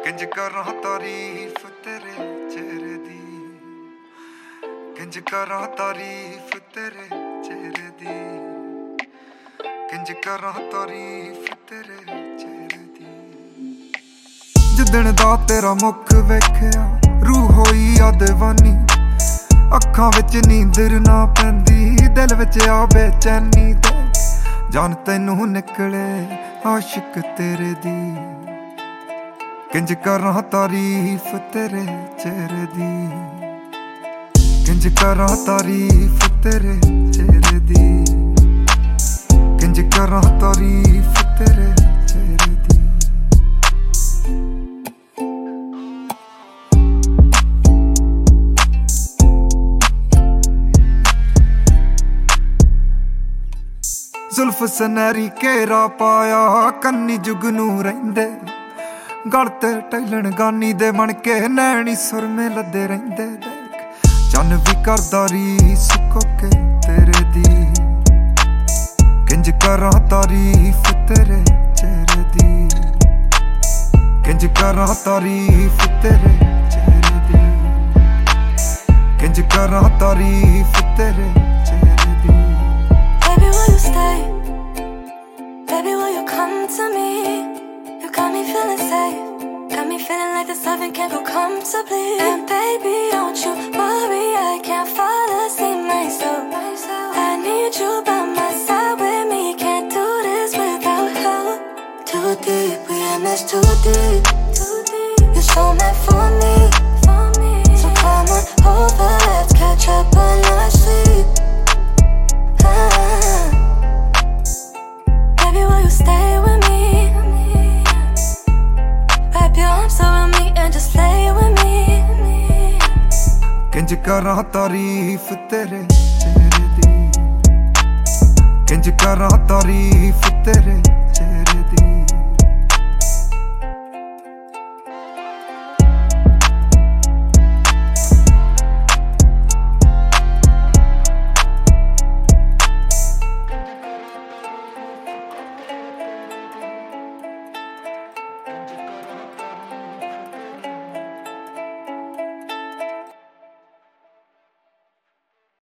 किंज करा तारीफ तेरे चेहरे दी, किंज करा तारीफ तेरे चेहरे दी, किंज करा तारीफ तेरे चेहरे दी। जिदण दा तेरा मुख वेखिया रूह होई आ दीवानी, अखां विच नींदर ना पैंदी, दिल विच आ बेचैनी दे जान तैनू निकले आशिक तेरे दी। किंज करा तारीफ तेरे चेहरे दी, किंज करा तारीफ तेरे चेहरे दी, किंज करा तारीफ तेरे चेहरे दी। जुल्फ सनैरी घेरा पाया कन्नी जुगनू रहिंदे, गल ते टैलन गानी दे बन के नैनी सुरमे लदे रहिंदे। देख चन भी करदा रीस कोके तेरे दी, किंज करा तारीफ तेरे चेहरे दी, किंज करा तारीफ तेरे चेहरे दी, किंज करा तारीफ तेरे चेहरे दी। Baby, will you stay? Baby, will you come to me? You got me feeling safe, got me feeling like this loving can't go comfortably. And baby, don't you worry, I can't fall asleep myself. I need you by my side with me, can't do this without you. Too deep, we in this too deep. You're so meant for me, so come on over, let's catch up when I sleep. Baby, will you stay with me? Wrap your arms around me and just lay with me. किंज करा तारीफ तेरे चेहरे दी, किंज करा तारीफ तेरे